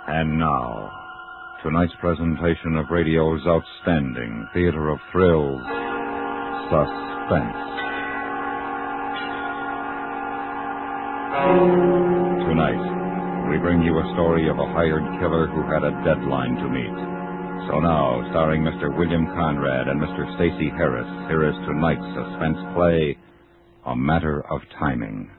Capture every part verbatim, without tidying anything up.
And now, tonight's presentation of radio's outstanding theater of thrills, Suspense. Tonight, we bring you a story of a hired killer who had a deadline to meet. So now, starring Mister William Conrad and Mister Stacey Harris, here is tonight's suspense play, A Matter of Timing.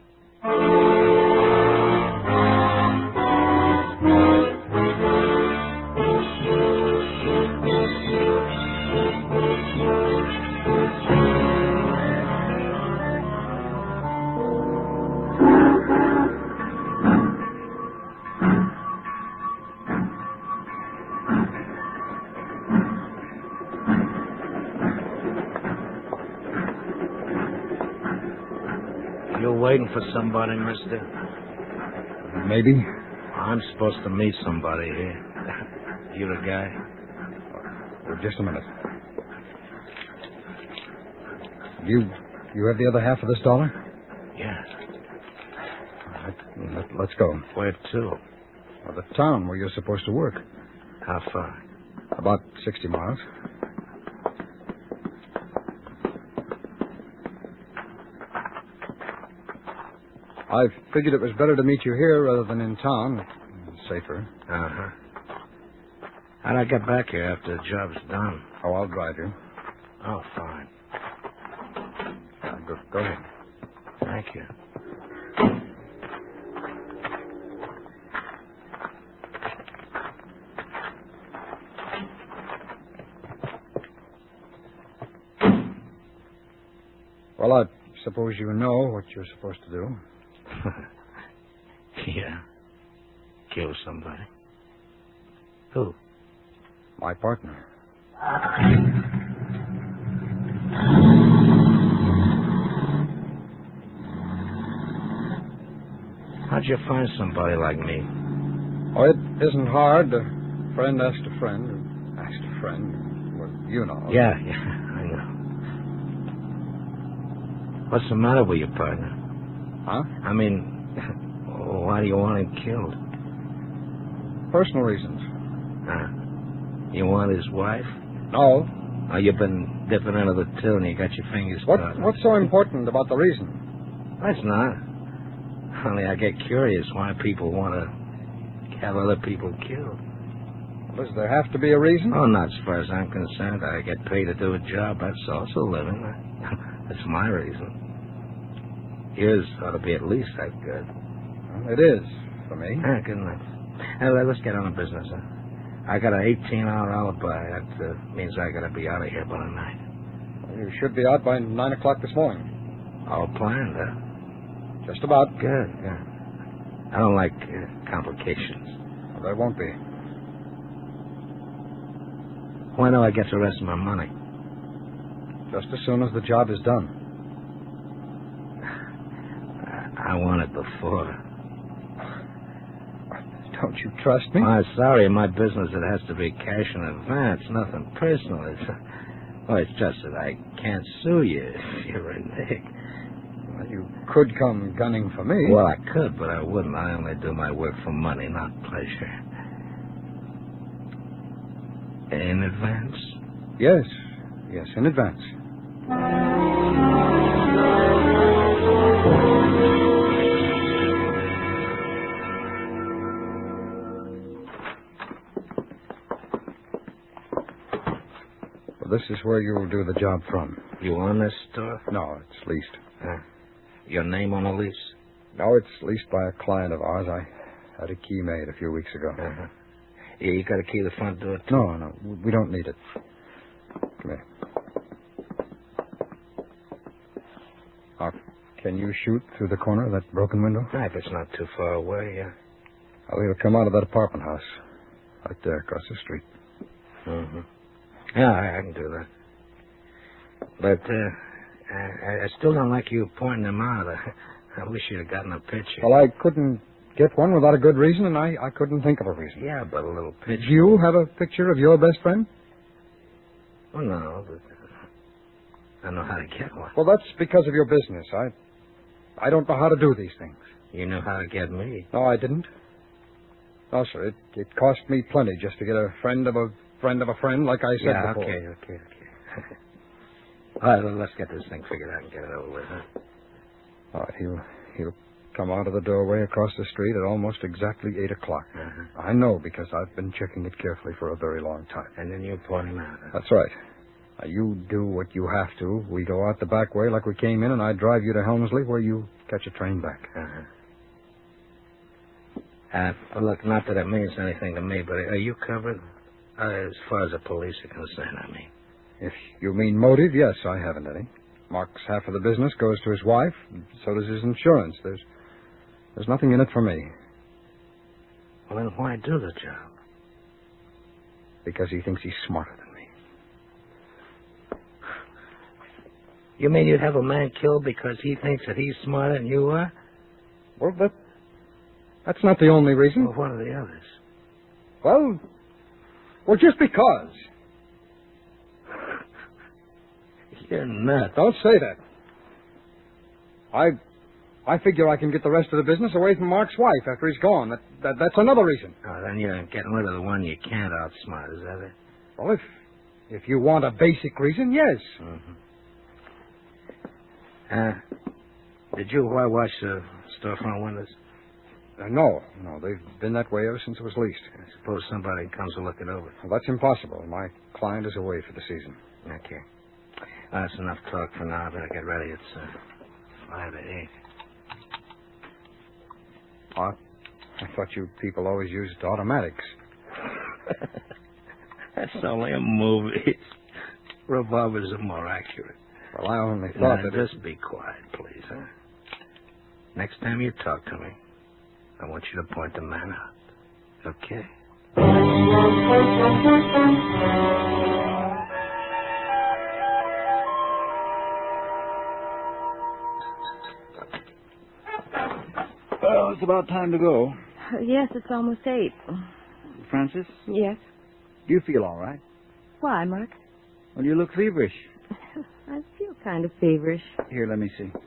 You're waiting for somebody, mister? Maybe. I'm supposed to meet somebody here. You the guy? Oh, just a minute. You you have the other half of this dollar? Yeah. All right, let, let's go. Where to? Well, the town where you're supposed to work. How far? About sixty miles. I figured it was better to meet you here rather than in town. Safer. Uh-huh. How'd I get back here after the job's done? Oh, I'll drive you. Oh, fine. Yeah, go, go ahead. Thank you. Well, I suppose you know what you're supposed to do. Yeah. Kill somebody. Who? My partner. How'd you find somebody like me? Oh, it isn't hard. A friend asked a friend who asked a friend. Well, you know. Yeah, yeah, I know. What's the matter with your partner? Huh? I mean, why do you want him killed? Personal reasons. Uh, you want his wife? No. Oh, you've been dipping into the till and you got your fingers What, caught. what's so important about the reason? That's not. Only I get curious why people want to have other people killed. Does there have to be a reason? Oh, not as far as I'm concerned. I get paid to do a job. That's also living. That's my reason. Yours ought to be at least that good. Well, it is, for me. Ah, good enough. Now, let's get on to business, huh? I got an eighteen-hour alibi. That uh, means I got to be out of here by the night. Well, you should be out by nine o'clock this morning. All planned, huh? Just about. Good, good. I don't like uh, complications. Well, there won't be. When do I get the rest of my money? Just as soon as the job is done. I want it before. Don't you trust me? Oh, sorry, in my business it has to be cash in advance, nothing personal. It's, well, it's just that I can't sue you if you're a Nick. Well, you could come gunning for me. Well, I could, but I wouldn't. I only do my work for money, not pleasure. In advance? Yes. Yes, in advance. This is where you'll do the job from. You own this store? No, it's leased. Uh, your name on the lease? No, it's leased by a client of ours. I had a key made a few weeks ago. Uh-huh. Yeah, you got a key to the front door, too? No, no, we don't need it. Come here. Now, can you shoot through the corner of that broken window? No, if it's not too far away, yeah. Well, it'll come out of that apartment house. Right there across the street. Mm-hmm. Yeah, I, I can do that. But, uh, I, I still don't like you pointing them out. I, I wish you'd have gotten a picture. Well, I couldn't get one without a good reason, and I, I couldn't think of a reason. Yeah, but a little picture. Do you have a picture of your best friend? Oh, no, but uh, I know how to get one. Well, that's because of your business. I I don't know how to do these things. You know how to get me. No, I didn't. No, sir. It, it cost me plenty just to get a friend of a friend of a friend, like I said yeah, before. okay, okay, okay. All right, well, let's get this thing figured out and get it over with, huh? All right, he'll, he'll come out of the doorway across the street at almost exactly eight o'clock. Uh-huh. I know because I've been checking it carefully for a very long time. And then you point him out, huh? That's right. Now, you do what you have to. We go out the back way like we came in, and I drive you to Helmsley where you catch a train back. Uh-huh. Uh, well, look, not that it means anything to me, but are you covered? Uh, as far as the police are concerned, I mean. If you mean motive, yes, I haven't any. Mark's half of the business goes to his wife, and so does his insurance. There's there's nothing in it for me. Well, then why do the job? Because he thinks he's smarter than me. You mean you'd have a man killed because he thinks that he's smarter than you are? Well, that, that's not the only reason. Well, what are the others? Well, well, just because. You're nuts. Don't say that. I I figure I can get the rest of the business away from Mark's wife after he's gone. That, that That's another reason. Oh, then you're getting rid of the one you can't outsmart, is that it? Well, if if you want a basic reason, yes. Mm-hmm. Uh, did you whitewash the storefront windows? Uh, no, no, they've been that way ever since it was leased. I suppose somebody comes to look it over. Well, that's impossible. My client is away for the season. Okay. Well, that's enough talk for now. I better get ready. It's uh, five to eight. What? I thought you people always used automatics. That's only a movie. Revolvers are more accurate. Well, I only thought now, that... just it... be quiet, please, huh? Next time you talk to me, I want you to point the man out. Okay? Well, it's about time to go. Uh, yes, it's almost eight. Francis, Yes. do you feel all right? Why, Mark? Well, you look feverish. I feel kind of feverish. Here, let me see.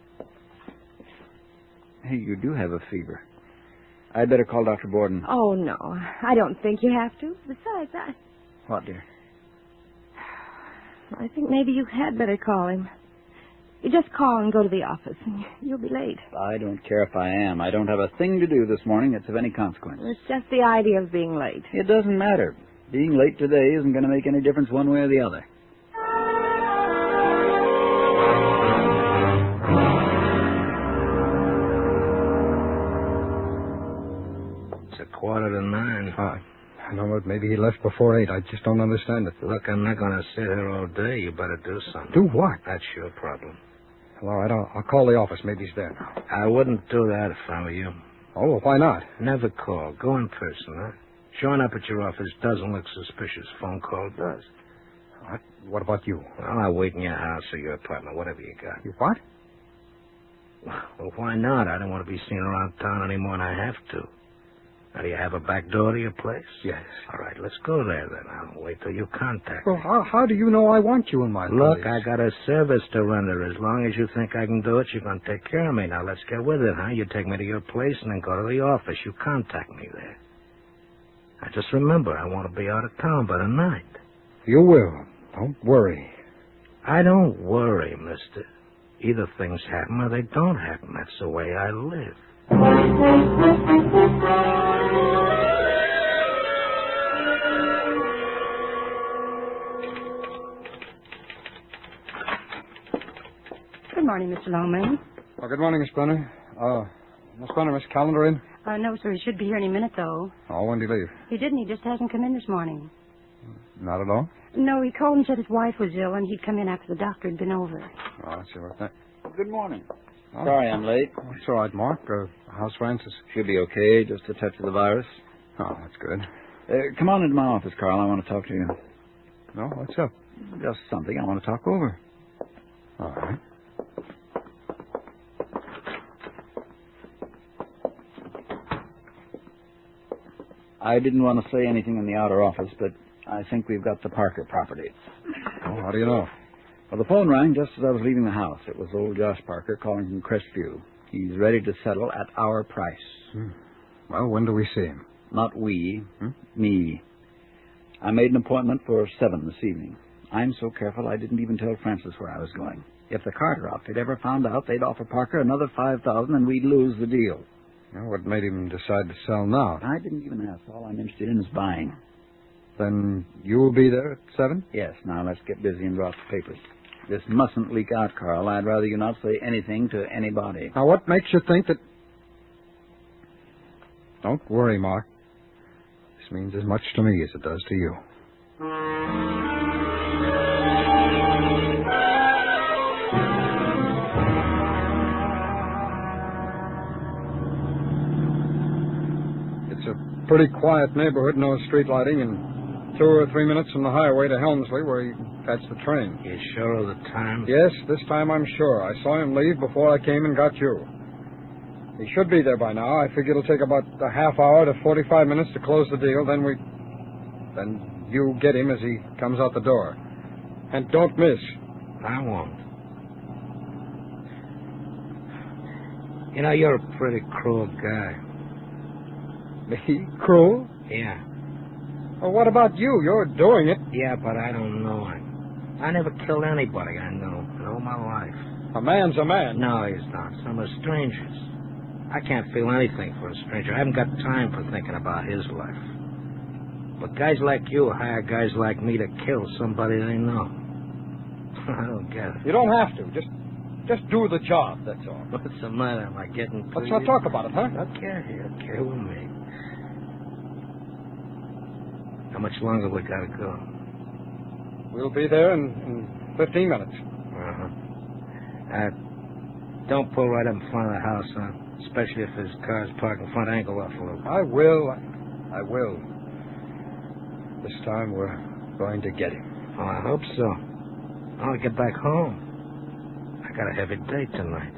Hey, you do have a fever. I'd better call Doctor Borden. Oh, no. I don't think you have to. Besides, I... What, dear? I think maybe you had better call him. You just call and go to the office, and you'll be late. I don't care if I am. I don't have a thing to do this morning that's of any consequence. It's just the idea of being late. It doesn't matter. Being late today isn't going to make any difference one way or the other. It's a quarter to nine. Uh, I don't know. Maybe he left before eight. I just don't understand it. Look, I'm not going to sit here all day. You better do something. Do what? That's your problem. Well, all right, I'll, I'll call the office. Maybe he's there now. I wouldn't do that if I were you. Oh, well, why not? Never call. Go in person, huh? Showing up at your office doesn't look suspicious. Phone call does. What, what about you? Well, I'll wait in your house or your apartment, whatever you got. You what? Well, why not? I don't want to be seen around town any more than I have to. Now, do you have a back door to your place? Yes. All right, let's go there then. I'll wait till you contact Well, me. how, how do you know I want you in my Look, place? I got a service to render. As long as you think I can do it, you're going to take care of me. Now, let's get with it, huh? You take me to your place and then go to the office. You contact me there. Now, just remember, I want to be out of town by the night. You will. Don't worry. I don't worry, mister. Either things happen or they don't happen. That's the way I live. Good morning, Mister Longman. Oh, good morning, Miss Brenner. Uh, Miss Brenner, Miss Callender in? Uh, no, sir. He should be here any minute, though. Oh, when did he leave? He didn't. He just hasn't come in this morning. Not at all? No, he called and said his wife was ill, and he'd come in after the doctor had been over. Oh, let's see about that. Good morning. Oh. Sorry I'm late. Oh, it's all right, Mark. Uh, how's Francis? She'll be okay. Just a touch of the virus. Oh, that's good. Uh, come on into my office, Carl. I want to talk to you. No, what's up? Just something I want to talk over. All right. I didn't want to say anything in the outer office, but I think we've got the Parker property. Oh, how do you know? Well, the phone rang just as I was leaving the house. It was old Josh Parker calling from Crestview. He's ready to settle at our price. Hmm. Well, when do we see him? Not we. Hmm? Me. I made an appointment for seven this evening. I'm so careful I didn't even tell Francis where I was going. If the Carter outfit ever found out, they'd offer Parker another five thousand, and we'd lose the deal. Well, what made him decide to sell now? I didn't even ask. All I'm interested in is buying. Then you'll be there at seven? Yes. Now let's get busy and draw up the papers. This mustn't leak out, Carl. I'd rather you not say anything to anybody. Now, what makes you think that... Don't worry, Mark. This means as much to me as it does to you. It's a pretty quiet neighborhood, no street lighting, and two or three minutes from the highway to Helmsley where you catch the train. You sure of the time? Yes, this time I'm sure. I saw him leave before I came and got you. He should be there by now. I figure it'll take about a half hour to forty-five minutes to close the deal. Then we... Then you get him as he comes out the door. And don't miss. I won't. You know, you're a pretty cruel guy. Me? Cruel? Yeah. Well, what about you? You're doing it. Yeah, but I don't know it. I never killed anybody I know in all my life. A man's a man. No, he's not. Some are strangers. I can't feel anything for a stranger. I haven't got time for thinking about his life. But guys like you hire guys like me to kill somebody they know. I don't get it. You don't have to. Just just do the job, that's all. What's the matter? Am I getting to Let's you? not talk about it, huh? Okay, okay with me. How much longer we gotta go? We'll be there in, in fifteen minutes. Uh-huh. Uh, don't pull right up in front of the house, huh? Especially if his car's parked in front, angle off a little. I will. I will. This time we're going to get him. Oh, I hope so. I want to get back home. I got a heavy date tonight.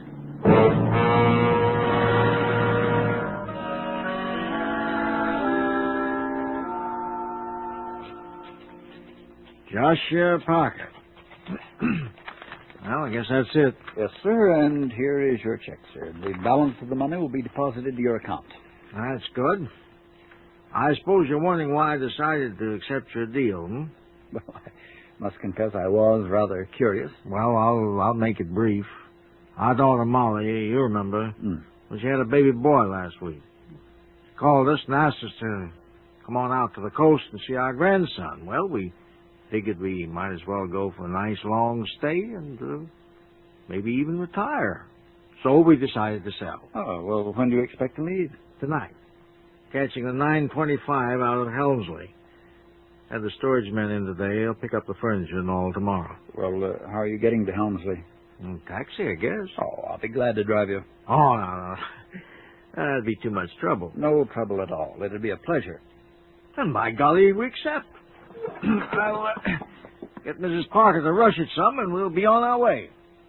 Joshua Parker. Well, I guess that's it. Yes, sir, and here is your check, sir. The balance of the money will be deposited to your account. That's good. I suppose you're wondering why I decided to accept your deal, hmm? Well, I must confess I was rather curious. Well, I'll I'll make it brief. Our daughter Molly, you remember, Mm. well, she had a baby boy last week. She called us and asked us to come on out to the coast and see our grandson. Well, we figured we might as well go for a nice long stay and uh, maybe even retire. So we decided to sell. Oh, well, when do you expect to leave? Tonight. Catching the nine twenty-five out of Helmsley. Had the storage men in today. They'll pick up the furniture and all tomorrow. Well, uh, how are you getting to Helmsley? Mm, taxi, I guess. Oh, I'll be glad to drive you. Oh, no, no. That'd be too much trouble. No trouble at all. It'll be a pleasure. And by golly, we accept. I'll uh, get Missus Parker to rush it some, and we'll be on our way.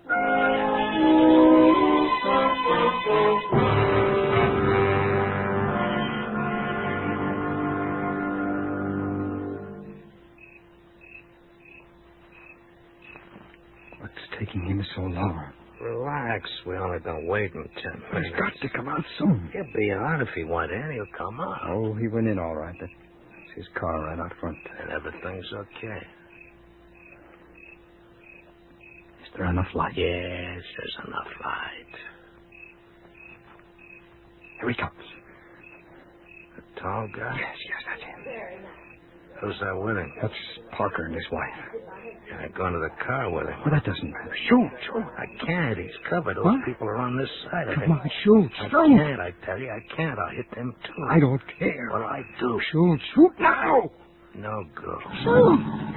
What's taking him so long? Relax. We only been waiting ten minutes. He's got to come out soon. He'll be out if he went in. He'll come out. Oh, he went in all right. That's his car right out front. And everything's okay. Is there enough light? Yes, there's enough light. Here he comes. The tall guy? Yes, yes, that's him. Who's that with him? That's Parker and his wife. Yeah, going to the car with him. Well, that doesn't matter. Shoot, shoot. I can't. He's covered. Those What? people are on this side of Come him. on, shoot, I shoot. can't, I tell you. I can't. I'll hit them, too. I don't care. Well, I do. Shoot, shoot now. No go. Shoot.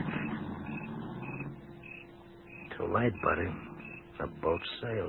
Too late, buddy. The boat sailed.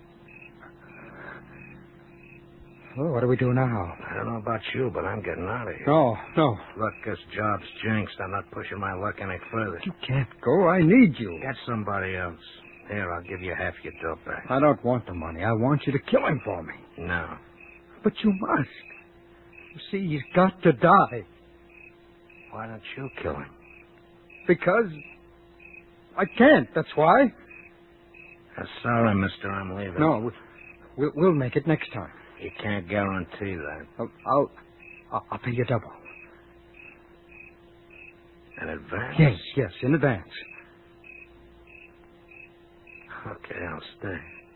Well, what do we do now? I don't know about you, but I'm getting out of here. No, no. Look, this job's jinxed. I'm not pushing my luck any further. You can't go. I need you. Get somebody else. Here, I'll give you half your dough back. I don't want the money. I want you to kill him for me. No. But you must. You see, he's got to die. Why don't you kill him? Because I can't, that's why. I'm sorry, mister, I'm leaving. No, we- we'll, we'll make it next time. You can't guarantee that. I'll, I'll, I'll, I'll pay you double. In advance? Yes, yes, in advance. Okay, I'll stay.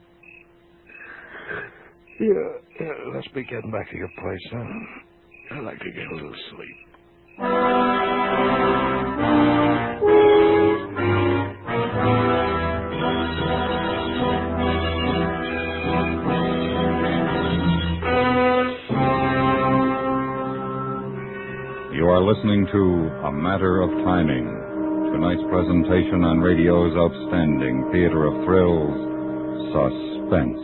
Yeah, yeah, let's be getting back to your place, huh? I'd like to get a little sleep. You are listening to A Matter of Timing, tonight's presentation on radio's outstanding theater of thrills, Suspense.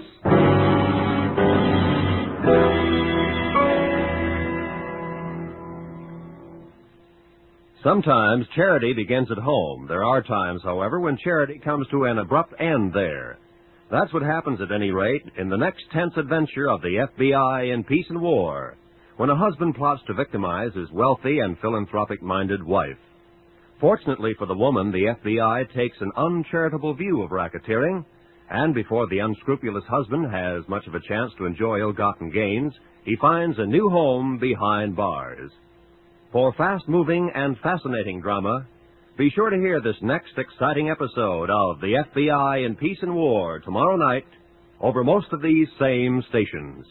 Sometimes charity begins at home. There are times, however, when charity comes to an abrupt end there. That's what happens, at any rate, in the next tense adventure of the F B I in Peace and War, when a husband plots to victimize his wealthy and philanthropic-minded wife. Fortunately for the woman, the F B I takes an uncharitable view of racketeering, and before the unscrupulous husband has much of a chance to enjoy ill-gotten gains, he finds a new home behind bars. For fast-moving and fascinating drama, be sure to hear this next exciting episode of the F B I in Peace and War tomorrow night over most of these same stations.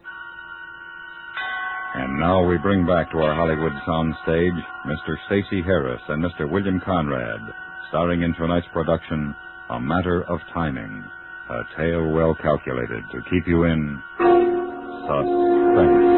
And now we bring back to our Hollywood soundstage Mister Stacey Harris and Mister William Conrad, starring in tonight's production, A Matter of Timing, a tale well calculated to keep you in suspense.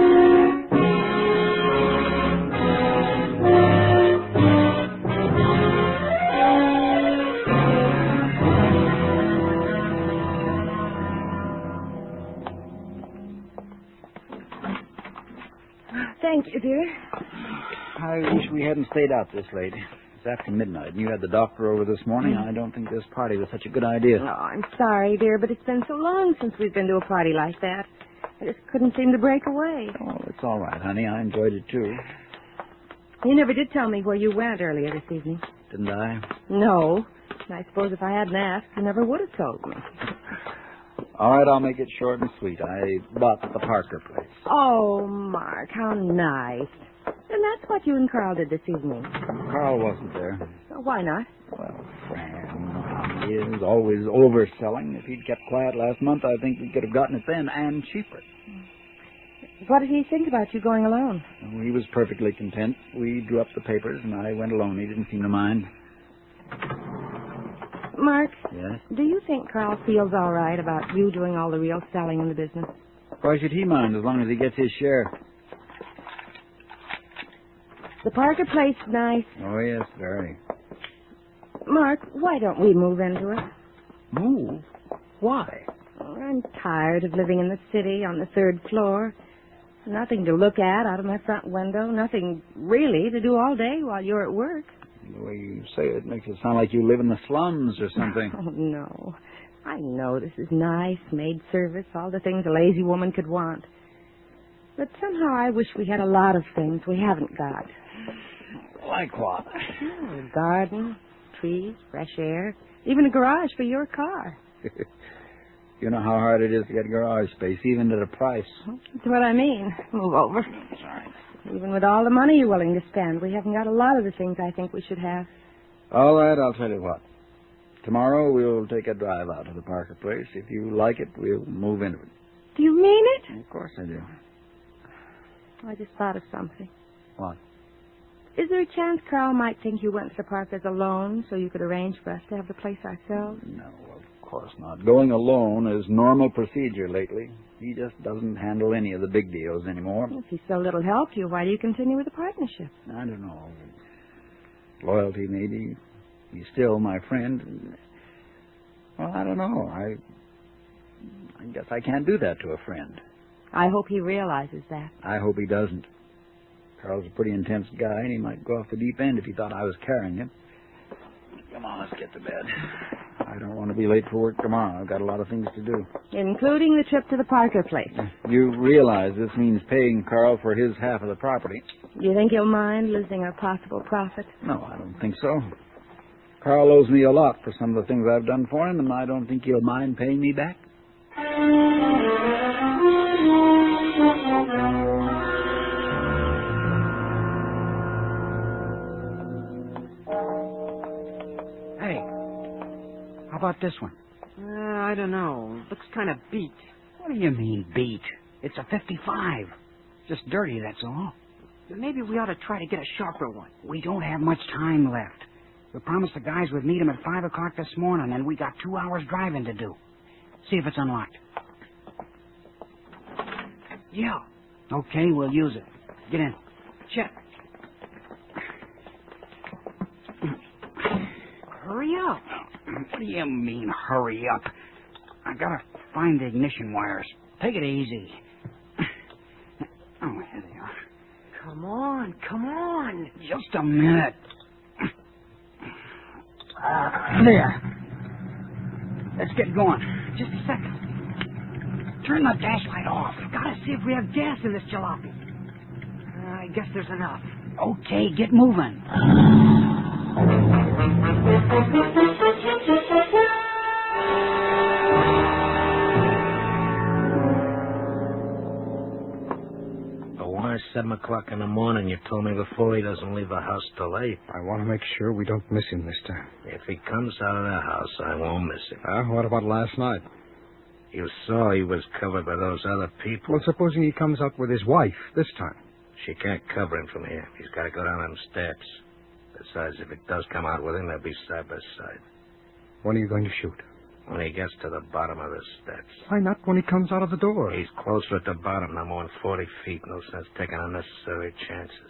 Thank you, dear. I wish we hadn't stayed out this late. It's after midnight, and you had the doctor over this morning. I don't think this party was such a good idea. Oh, I'm sorry, dear, but it's been so long since we've been to a party like that. I just couldn't seem to break away. Oh, it's all right, honey. I enjoyed it, too. You never did tell me where you went earlier this evening. Didn't I? No. I suppose if I hadn't asked, you never would have told me. All right, I'll make it short and sweet. I bought the Parker place. Oh, Mark, how nice. And that's what you and Carl did this evening. Carl wasn't there. Oh, why not? Well, Fran, you know how he is, always overselling. If he'd kept quiet last month, I think we could have gotten it then and cheaper. What did he think about you going alone? Well, he was perfectly content. We drew up the papers, and I went alone. He didn't seem to mind. Mark? Yes? Do you think Carl feels all right about you doing all the real selling in the business? Why should he mind as long as he gets his share? The Parker place is nice. Oh, yes, very. Mark, why don't we move into it? Move? Why? Oh, I'm tired of living in the city on the third floor. Nothing to look at out of my front window. Nothing really to do all day while you're at work. The way you say it makes it sound like you live in the slums or something. Oh, no. I know this is nice, maid service, all the things a lazy woman could want. But somehow I wish we had a lot of things we haven't got. Like what? Oh, a garden, trees, fresh air, even a garage for your car. You know how hard it is to get garage space, even at a price. That's what I mean. Move over. Sorry. Even with all the money you're willing to spend, we haven't got a lot of the things I think we should have. All right, I'll tell you what. Tomorrow we'll take a drive out to the Parker place. If you like it, we'll move into it. Do you mean it? Of course I do. I just thought of something. What? Is there a chance Carl might think you went to the Parkers alone so you could arrange for us to have the place ourselves? No, of course not. Going alone is normal procedure lately. He just doesn't handle any of the big deals anymore. If he's so little help to you, why do you continue with the partnership? I don't know. Loyalty, maybe. He's still my friend. Well, I don't know. I, I guess I can't do that to a friend. I hope he realizes that. I hope he doesn't. Carl's a pretty intense guy, and he might go off the deep end if he thought I was carrying him. Come on, let's get to bed. I don't want to be late for work tomorrow. I've got a lot of things to do. Including the trip to the Parker place. You realize this means paying Carl for his half of the property. Do you think he'll mind losing a possible profit? No, I don't think so. Carl owes me a lot for some of the things I've done for him, and I don't think he'll mind paying me back. about this one? Uh, I don't know. Looks kind of beat. What do you mean, beat? It's a fifty-five. Just dirty, that's all. Maybe we ought to try to get a sharper one. We don't have much time left. We promised the guys we'd meet 'em at five o'clock this morning, and we got two hours driving to do. See if it's unlocked. Yeah. Okay, we'll use it. Get in. Check. Hurry up. What do you mean, hurry up? I gotta find the ignition wires. Take it easy. Oh, here they are. Come on, come on. Just a minute. There. Let's get going. Just a second. Turn the dash light off. Gotta see if we have gas in this jalopy. Uh, I guess there's enough. Okay, get moving. Seven o'clock in the morning. You told me before he doesn't leave the house till eight. I want to make sure we don't miss him this time. If he comes out of the house, I won't miss him. Uh, what about last night? You saw he was covered by those other people. Well, supposing he comes up with his wife this time. She can't cover him from here. He's got to go down them steps. Besides, if it does come out with him, they'll be side by side. When are you going to shoot? When he gets to the bottom of the steps. Why not when he comes out of the door? He's closer at the bottom, no more than forty feet. No sense taking unnecessary chances.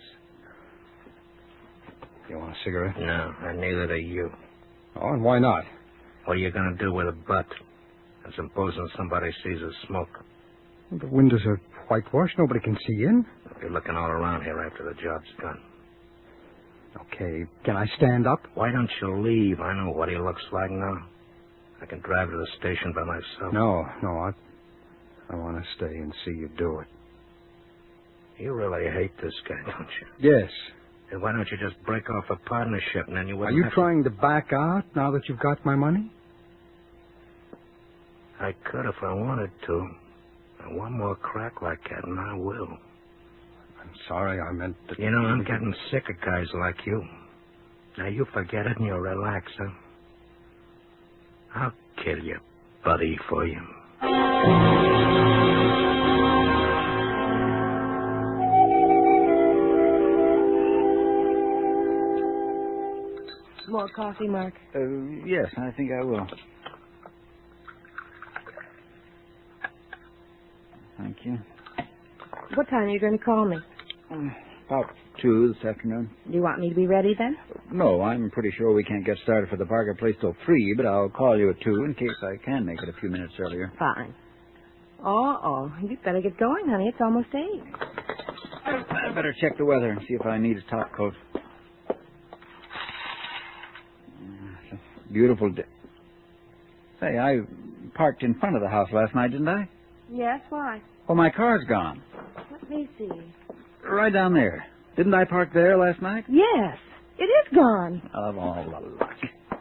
You want a cigarette? No, and neither do you. Oh, and why not? What are you going to do with a butt? And supposing somebody sees us smoke? Well, the windows are whitewashed. Nobody can see in. You're looking all around here after the job's done. Okay, can I stand up? Why don't you leave? I know what he looks like now. I can drive to the station by myself. No, no, I, I want to stay and see you do it. You really hate this guy, don't you? Yes. Then why don't you just break off a partnership and then you wouldn't Are you have trying to... to back out now that you've got my money? I could if I wanted to. And one more crack like that and I will. I'm sorry, I meant to... You know, I'm getting sick of guys like you. Now you forget it and you relax, huh? I'll kill you, buddy, for you. More coffee, Mark? Uh, yes, I think I will. Thank you. What time are you going to call me? Um, about two this afternoon. Do you want me to be ready then? No, I'm pretty sure we can't get started for the Parker place till three, but I'll call you at two in case I can make it a few minutes earlier. Fine. Oh, oh, you'd better get going, honey. It's almost eight. I better check the weather and see if I need a top coat. It's a beautiful day. Say, I parked in front of the house last night, didn't I? Yes, why? Well, my car's gone. Let me see. Right down there. Didn't I park there last night? Yes, it is gone. Of all the luck.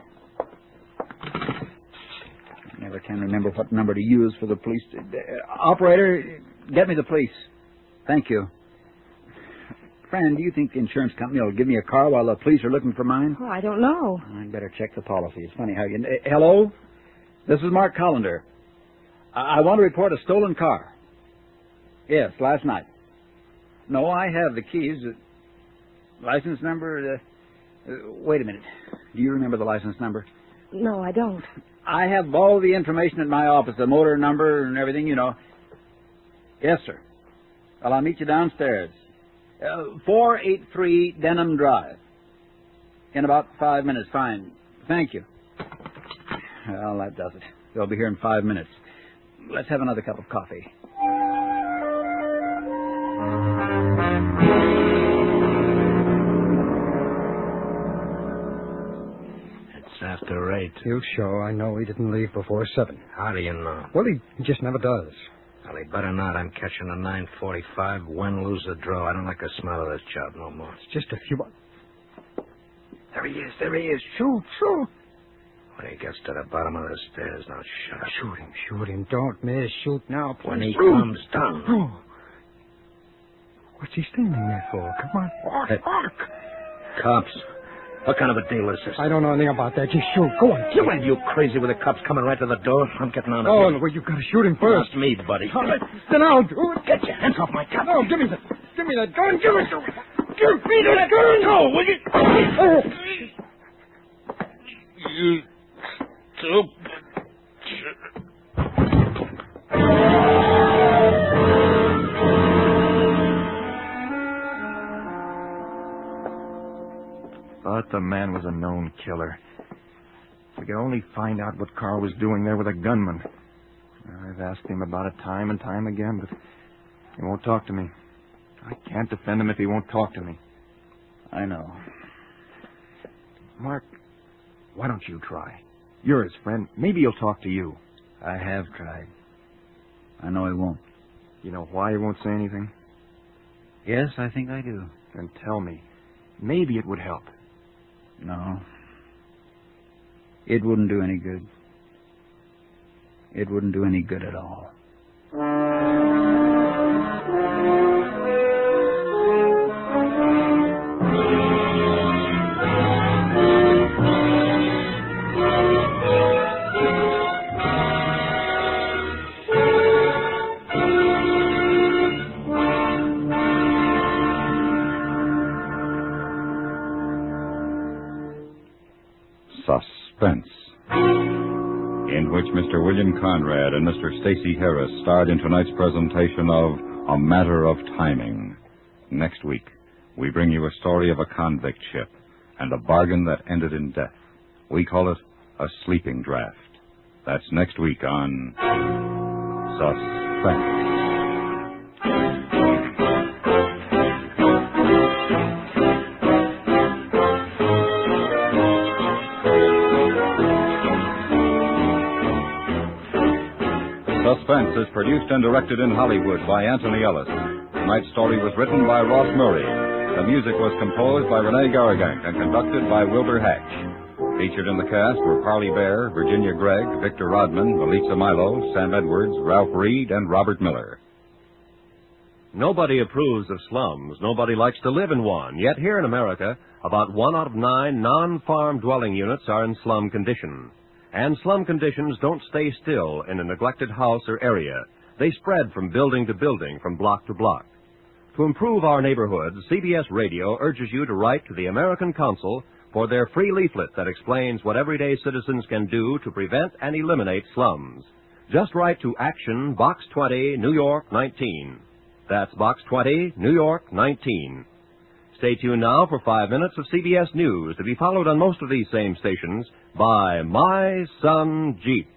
I never can remember what number to use for the police. Uh, operator, get me the police. Thank you. Friend, do you think the insurance company will give me a car while the police are looking for mine? Oh, I don't know. I'd better check the policy. It's funny how you... Uh, hello? This is Mark Collender. I, I want to report a stolen car. Yes, last night. No, I have the keys. Uh, license number? Uh, uh, wait a minute. Do you remember the license number? No, I don't. I have all the information at my office, the motor number and everything, you know. Yes, sir. Well, I'll meet you downstairs. Uh, four eighty-three Denham Drive. In about five minutes. Fine. Thank you. Well, that does it. They'll be here in five minutes. Let's have another cup of coffee. It's after eight. You sure? I know he didn't leave before seven. How do you know? Well, he just never does. Well, he better not. I'm catching a nine forty-five. Win, lose, or draw. I don't like the smell of this job no more. It's just a few... There he is. There he is. Shoot, shoot. When he gets to the bottom of the stairs, now shut up. Shoot him, shoot him. Don't miss. Shoot now, please. When he comes down. Oh. What's he standing there for? Come on, walk, Hey. walk. Cops. What kind of a deal is this? I don't know anything about that. Just shoot. Go on, kill him. You crazy with the cops coming right to the door? I'm getting on it. Oh, well, you've got to shoot him first. Not me, buddy. All right, then I'll do it. Get your hands off my cup. No, give me that. Give me that gun. Give it to me. Give me that gun. No, will you? Oh. You stupid. Thought the man was a known killer. If we could only find out what Carl was doing there with a gunman. I've asked him about it time and time again, but he won't talk to me. I can't defend him if he won't talk to me. I know. Mark, why don't you try? You're his friend. Maybe he'll talk to you. I have tried. I know he won't. You know why he won't say anything? Yes, I think I do. Then tell me. Maybe it would help. No. It wouldn't do any good. It wouldn't do any good at all. Suspense, in which Mister William Conrad and Mister Stacy Harris starred in tonight's presentation of A Matter of Timing. Next week, we bring you a story of a convict ship and a bargain that ended in death. We call it a sleeping draft. That's next week on Suspense. Suspense is produced and directed in Hollywood by Anthony Ellis. Tonight's story was written by Ross Murray. The music was composed by Rene Garrigank and conducted by Wilbur Hatch. Featured in the cast were Parley Bear, Virginia Gregg, Victor Rodman, Melissa Milo, Sam Edwards, Ralph Reed, and Robert Miller. Nobody approves of slums. Nobody likes to live in one. Yet here in America, about one out of nine non-farm dwelling units are in slum condition. And slum conditions don't stay still in a neglected house or area. They spread from building to building, from block to block. To improve our neighborhoods, C B S Radio urges you to write to the American Council for their free leaflet that explains what everyday citizens can do to prevent and eliminate slums. Just write to Action, Box twenty, New York nineteen. That's Box twenty, New York nineteen. Stay tuned now for five minutes of C B S News, to be followed on most of these same stations by My Son Jeep.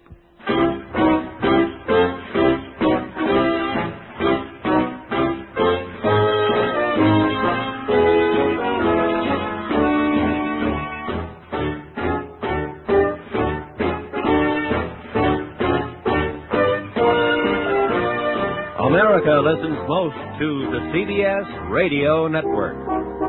America listens most to the C B S Radio Network.